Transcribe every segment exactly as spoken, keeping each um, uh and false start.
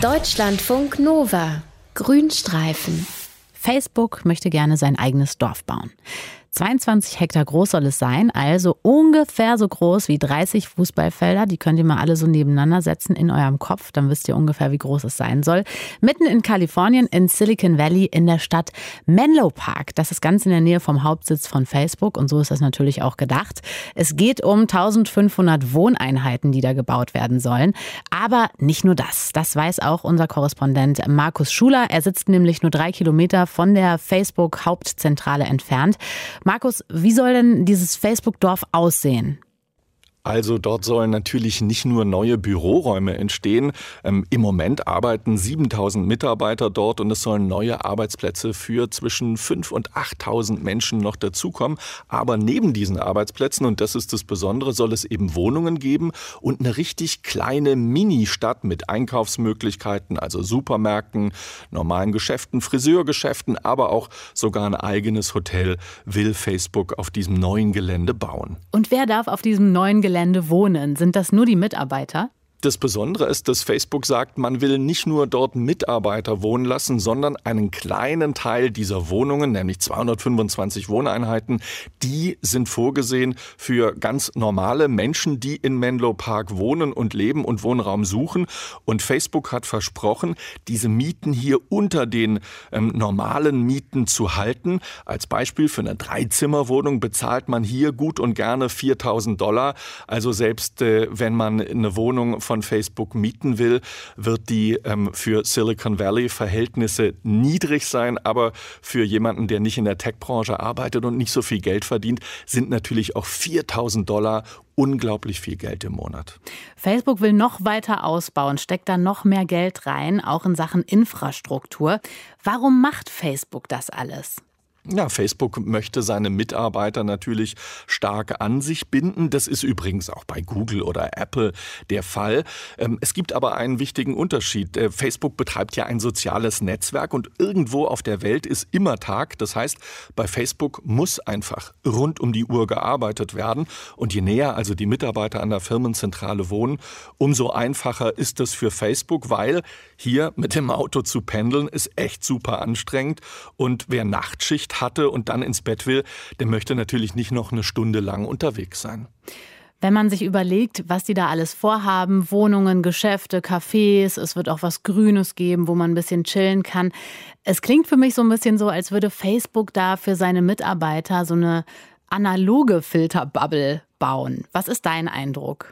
Deutschlandfunk Nova. Grünstreifen. Facebook möchte gerne sein eigenes Dorf bauen. zweiundzwanzig Hektar groß soll es sein, also ungefähr so groß wie dreißig Fußballfelder. Die könnt ihr mal alle so nebeneinander setzen in eurem Kopf, dann wisst ihr ungefähr, wie groß es sein soll. Mitten in Kalifornien, in Silicon Valley, in der Stadt Menlo Park. Das ist ganz in der Nähe vom Hauptsitz von Facebook und so ist das natürlich auch gedacht. Es geht um eintausendfünfhundert Wohneinheiten, die da gebaut werden sollen. Aber nicht nur das. Das weiß auch unser Korrespondent Markus Schuler. Er sitzt nämlich nur drei Kilometer von der Facebook-Hauptzentrale entfernt. Markus, wie soll denn dieses Facebook-Dorf aussehen? Also dort sollen natürlich nicht nur neue Büroräume entstehen. Ähm, Im Moment arbeiten siebentausend Mitarbeiter dort und es sollen neue Arbeitsplätze für zwischen fünftausend und achttausend Menschen noch dazukommen. Aber neben diesen Arbeitsplätzen, und das ist das Besondere, soll es eben Wohnungen geben und eine richtig kleine Mini-Stadt mit Einkaufsmöglichkeiten, also Supermärkten, normalen Geschäften, Friseurgeschäften, aber auch sogar ein eigenes Hotel will Facebook auf diesem neuen Gelände bauen. Und wer darf auf diesem neuen Gelände wohnen? Sind das nur die Mitarbeiter? Das Besondere ist, dass Facebook sagt, man will nicht nur dort Mitarbeiter wohnen lassen, sondern einen kleinen Teil dieser Wohnungen, nämlich zweihundertfünfundzwanzig Wohneinheiten, die sind vorgesehen für ganz normale Menschen, die in Menlo Park wohnen und leben und Wohnraum suchen. Und Facebook hat versprochen, diese Mieten hier unter den ähm, normalen Mieten zu halten. Als Beispiel für eine Dreizimmerwohnung bezahlt man hier gut und gerne viertausend Dollar. Also selbst äh, wenn man eine Wohnung von von Facebook mieten will, wird die ähm, für Silicon Valley Verhältnisse niedrig sein. Aber für jemanden, der nicht in der Tech-Branche arbeitet und nicht so viel Geld verdient, sind natürlich auch viertausend Dollar unglaublich viel Geld im Monat. Facebook will noch weiter ausbauen, steckt da noch mehr Geld rein, auch in Sachen Infrastruktur. Warum macht Facebook das alles? Ja, Facebook möchte seine Mitarbeiter natürlich stark an sich binden. Das ist übrigens auch bei Google oder Apple der Fall. Es gibt aber einen wichtigen Unterschied. Facebook betreibt ja ein soziales Netzwerk und irgendwo auf der Welt ist immer Tag. Das heißt, bei Facebook muss einfach rund um die Uhr gearbeitet werden. Und je näher also die Mitarbeiter an der Firmenzentrale wohnen, umso einfacher ist das für Facebook, weil hier mit dem Auto zu pendeln ist echt super anstrengend. Und wer Nachtschicht hatte und dann ins Bett will, der möchte natürlich nicht noch eine Stunde lang unterwegs sein. Wenn man sich überlegt, was die da alles vorhaben, Wohnungen, Geschäfte, Cafés, es wird auch was Grünes geben, wo man ein bisschen chillen kann. Es klingt für mich so ein bisschen so, als würde Facebook da für seine Mitarbeiter so eine analoge Filterbubble bauen. Was ist dein Eindruck?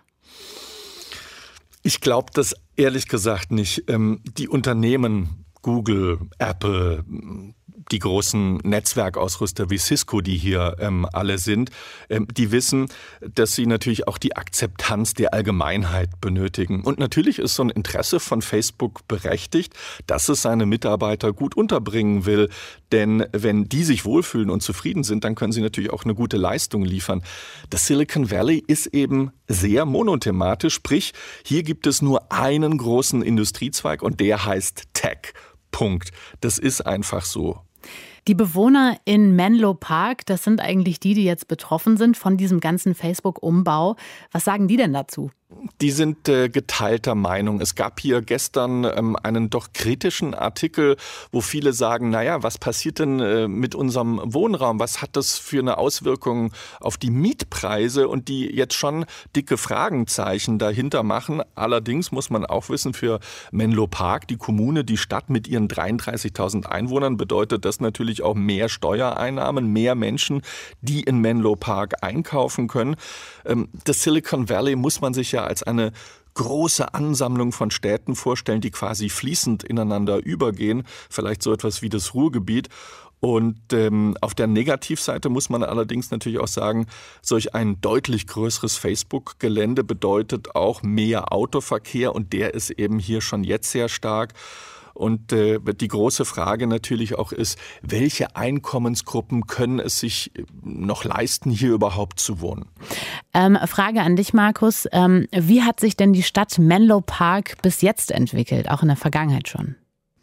Ich glaube das ehrlich gesagt nicht. Die Unternehmen, Google, Apple, die großen Netzwerkausrüster wie Cisco, die hier ähm, alle sind, ähm, die wissen, dass sie natürlich auch die Akzeptanz der Allgemeinheit benötigen. Und natürlich ist so ein Interesse von Facebook berechtigt, dass es seine Mitarbeiter gut unterbringen will. Denn wenn die sich wohlfühlen und zufrieden sind, dann können sie natürlich auch eine gute Leistung liefern. Das Silicon Valley ist eben sehr monothematisch, sprich, hier gibt es nur einen großen Industriezweig und der heißt Tech. Punkt. Das ist einfach so. Die Bewohner in Menlo Park, das sind eigentlich die, die jetzt betroffen sind von diesem ganzen Facebook-Umbau. Was sagen die denn dazu? Die sind äh, geteilter Meinung. Es gab hier gestern ähm, einen doch kritischen Artikel, wo viele sagen, naja, was passiert denn äh, mit unserem Wohnraum? Was hat das für eine Auswirkung auf die Mietpreise? Und die jetzt schon dicke Fragenzeichen dahinter machen. Allerdings muss man auch wissen, für Menlo Park, die Kommune, die Stadt mit ihren dreiunddreißigtausend Einwohnern, bedeutet das natürlich auch mehr Steuereinnahmen, mehr Menschen, die in Menlo Park einkaufen können. Ähm, das Silicon Valley muss man sich ja als eine große Ansammlung von Städten vorstellen, die quasi fließend ineinander übergehen, vielleicht so etwas wie das Ruhrgebiet. Und ähm, auf der Negativseite muss man allerdings natürlich auch sagen, solch ein deutlich größeres Facebook-Gelände bedeutet auch mehr Autoverkehr und der ist eben hier schon jetzt sehr stark. Und äh, die große Frage natürlich auch ist, welche Einkommensgruppen können es sich noch leisten, hier überhaupt zu wohnen? Ähm, Frage an dich, Markus. Ähm, wie hat sich denn die Stadt Menlo Park bis jetzt entwickelt, auch in der Vergangenheit schon?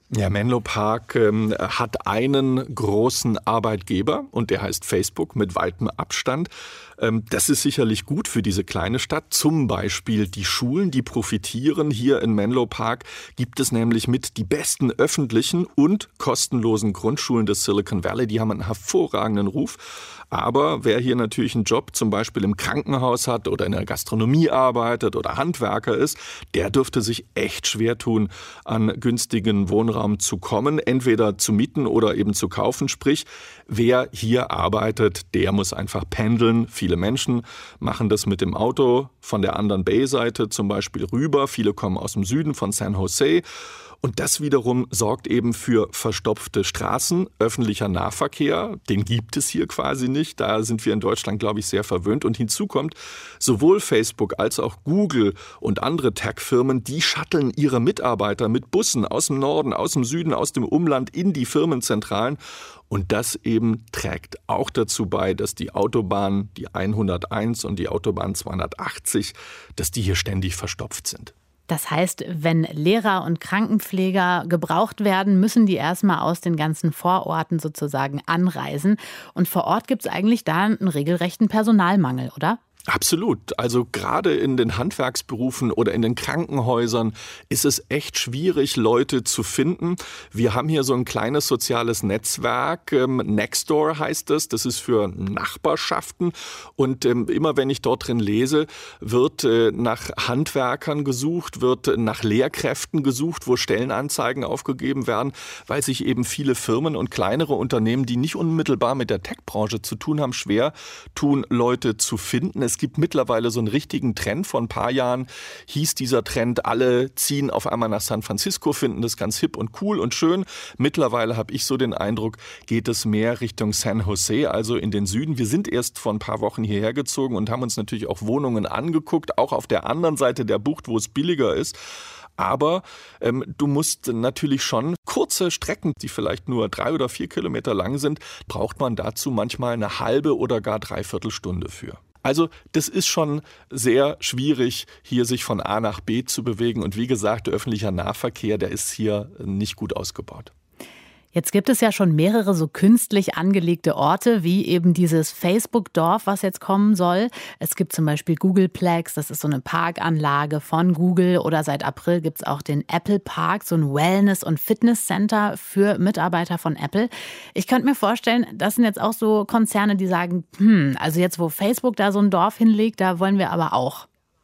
Ja, Menlo Park ähm, hat einen großen Arbeitgeber und der heißt Facebook mit weitem Abstand. Ähm, das ist sicherlich gut für diese kleine Stadt. Zum Beispiel die Schulen, die profitieren. Hier in Menlo Park gibt es nämlich mit die besten öffentlichen und kostenlosen Grundschulen des Silicon Valley. Die haben einen hervorragenden Ruf. Aber wer hier natürlich einen Job zum Beispiel im Krankenhaus hat oder in der Gastronomie arbeitet oder Handwerker ist, der dürfte sich echt schwer tun, an günstigen Wohnraum zu kommen, entweder zu mieten oder eben zu kaufen. Sprich, wer hier arbeitet, der muss einfach pendeln. Viele Menschen machen das mit dem Auto von der anderen Bay-Seite zum Beispiel rüber. Viele kommen aus dem Süden von San Jose. Und das wiederum sorgt eben für verstopfte Straßen, öffentlicher Nahverkehr, den gibt es hier quasi nicht. Da sind wir in Deutschland, glaube ich, sehr verwöhnt. Und hinzu kommt, sowohl Facebook als auch Google und andere Tech-Firmen, die shutteln ihre Mitarbeiter mit Bussen aus dem Norden, aus dem Süden, aus dem Umland in die Firmenzentralen. Und das eben trägt auch dazu bei, dass die Autobahn, die hunderteins und die Autobahn zweihundertachtzig, dass die hier ständig verstopft sind. Das heißt, wenn Lehrer und Krankenpfleger gebraucht werden, müssen die erstmal aus den ganzen Vororten sozusagen anreisen. Und vor Ort gibt es eigentlich da einen regelrechten Personalmangel, oder? Absolut. Also gerade in den Handwerksberufen oder in den Krankenhäusern ist es echt schwierig, Leute zu finden. Wir haben hier so ein kleines soziales Netzwerk, ähm, Nextdoor heißt es, das ist für Nachbarschaften. Und ähm, immer wenn ich dort drin lese, wird äh, nach Handwerkern gesucht, wird nach Lehrkräften gesucht, wo Stellenanzeigen aufgegeben werden, weil sich eben viele Firmen und kleinere Unternehmen, die nicht unmittelbar mit der Tech-Branche zu tun haben, schwer tun, Leute zu finden. Es gibt mittlerweile so einen richtigen Trend. Vor ein paar Jahren hieß dieser Trend, alle ziehen auf einmal nach San Francisco, finden das ganz hip und cool und schön. Mittlerweile habe ich so den Eindruck, geht es mehr Richtung San Jose, also in den Süden. Wir sind erst vor ein paar Wochen hierher gezogen und haben uns natürlich auch Wohnungen angeguckt, auch auf der anderen Seite der Bucht, wo es billiger ist. Aber ähm, du musst natürlich schon kurze Strecken, die vielleicht nur drei oder vier Kilometer lang sind, braucht man dazu manchmal eine halbe oder gar dreiviertel Stunde für. Also das ist schon sehr schwierig, hier sich von A nach B zu bewegen. Und wie gesagt, der öffentliche Nahverkehr, der ist hier nicht gut ausgebaut. Jetzt gibt es ja schon mehrere so künstlich angelegte Orte, wie eben dieses Facebook-Dorf, was jetzt kommen soll. Es gibt zum Beispiel Googleplex, das ist so eine Parkanlage von Google. Oder seit April gibt es auch den Apple Park, so ein Wellness- und Fitnesscenter für Mitarbeiter von Apple. Ich könnte mir vorstellen, das sind jetzt auch so Konzerne, die sagen, hm, also jetzt, wo Facebook da so ein Dorf hinlegt, da wollen wir aber auch.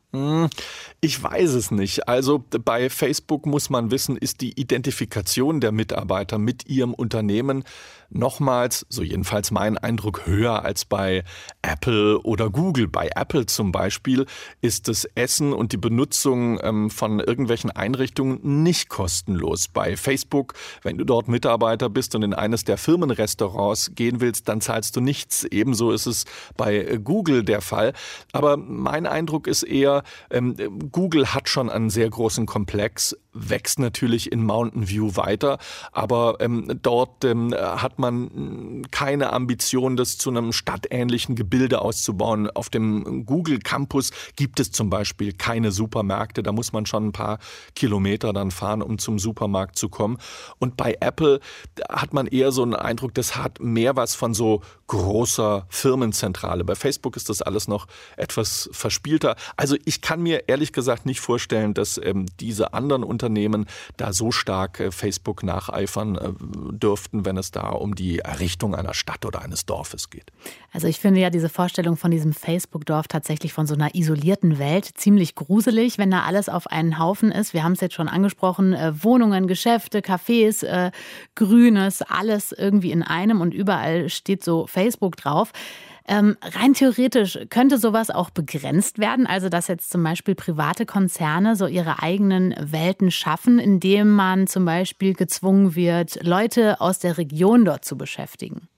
Ich weiß es nicht. Also bei Facebook muss man wissen, ist die Identifikation der Mitarbeiter mit ihrem Unternehmen nochmals, so jedenfalls mein Eindruck, höher als bei Apple oder Google. Bei Apple zum Beispiel ist das Essen und die Benutzung ähm, von irgendwelchen Einrichtungen nicht kostenlos. Bei Facebook, wenn du dort Mitarbeiter bist und in eines der Firmenrestaurants gehen willst, dann zahlst du nichts. Ebenso ist es bei Google der Fall. Aber mein Eindruck ist eher, ähm, Google hat schon einen sehr großen Komplex, wächst natürlich in Mountain View weiter, aber ähm, dort ähm, hat man keine Ambition, das zu einem stadtähnlichen Gebilde auszubauen. Auf dem Google Campus gibt es zum Beispiel keine Supermärkte, da muss man schon ein paar Kilometer dann fahren, um zum Supermarkt zu kommen. Und bei Apple hat man eher so einen Eindruck, das hat mehr was von so großer Firmenzentrale. Bei Facebook ist das alles noch etwas verspielter. Also ich kann mir ehrlich gesagt nicht vorstellen, dass ähm, diese anderen Unternehmen da so stark äh, Facebook nacheifern äh, dürften, wenn es da um die Errichtung einer Stadt oder eines Dorfes geht. Also ich finde ja diese Vorstellung von diesem Facebook-Dorf tatsächlich von so einer isolierten Welt ziemlich gruselig, wenn da alles auf einen Haufen ist. Wir haben es jetzt schon angesprochen, äh, Wohnungen, Geschäfte, Cafés, äh, Grünes, alles irgendwie in einem und überall steht so Facebook drauf. Ähm, rein theoretisch könnte sowas auch begrenzt werden, also dass jetzt zum Beispiel private Konzerne so ihre eigenen Welten schaffen, indem man zum Beispiel gezwungen wird, Leute aus der Region dort zu beschäftigen.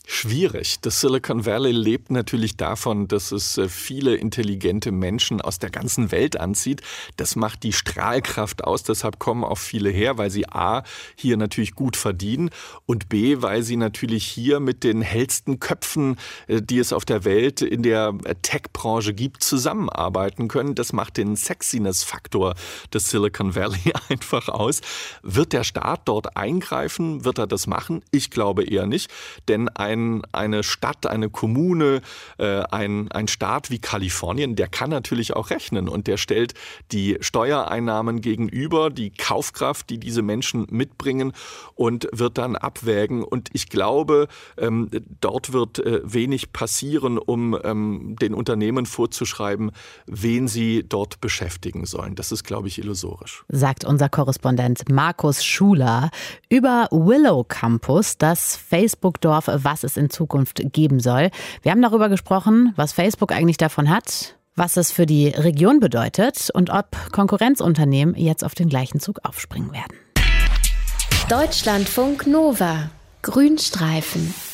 Schwierig. Das Silicon Valley lebt natürlich davon, dass es viele intelligente Menschen aus der ganzen Welt anzieht. Das macht die Strahlkraft aus. Deshalb kommen auch viele her, weil sie A, hier natürlich gut verdienen und B, weil sie natürlich hier mit den hellsten Köpfen, die es auf der Welt in der Tech-Branche gibt, zusammenarbeiten können. Das macht den Sexiness-Faktor des Silicon Valley einfach aus. Wird der Staat dort eingreifen? Wird er das machen? Ich glaube eher nicht, denn ein Ein, eine Stadt, eine Kommune, äh, ein, ein Staat wie Kalifornien, der kann natürlich auch rechnen und der stellt die Steuereinnahmen gegenüber, die Kaufkraft, die diese Menschen mitbringen und wird dann abwägen. Und ich glaube, ähm, dort wird äh, wenig passieren, um ähm, den Unternehmen vorzuschreiben, wen sie dort beschäftigen sollen. Das ist, glaube ich, illusorisch. Sagt unser Korrespondent Markus Schuler über Willow Campus, das Facebook-Dorf, was es in Zukunft geben soll. Wir haben darüber gesprochen, was Facebook eigentlich davon hat, was es für die Region bedeutet und ob Konkurrenzunternehmen jetzt auf den gleichen Zug aufspringen werden. Deutschlandfunk Nova. Grünstreifen.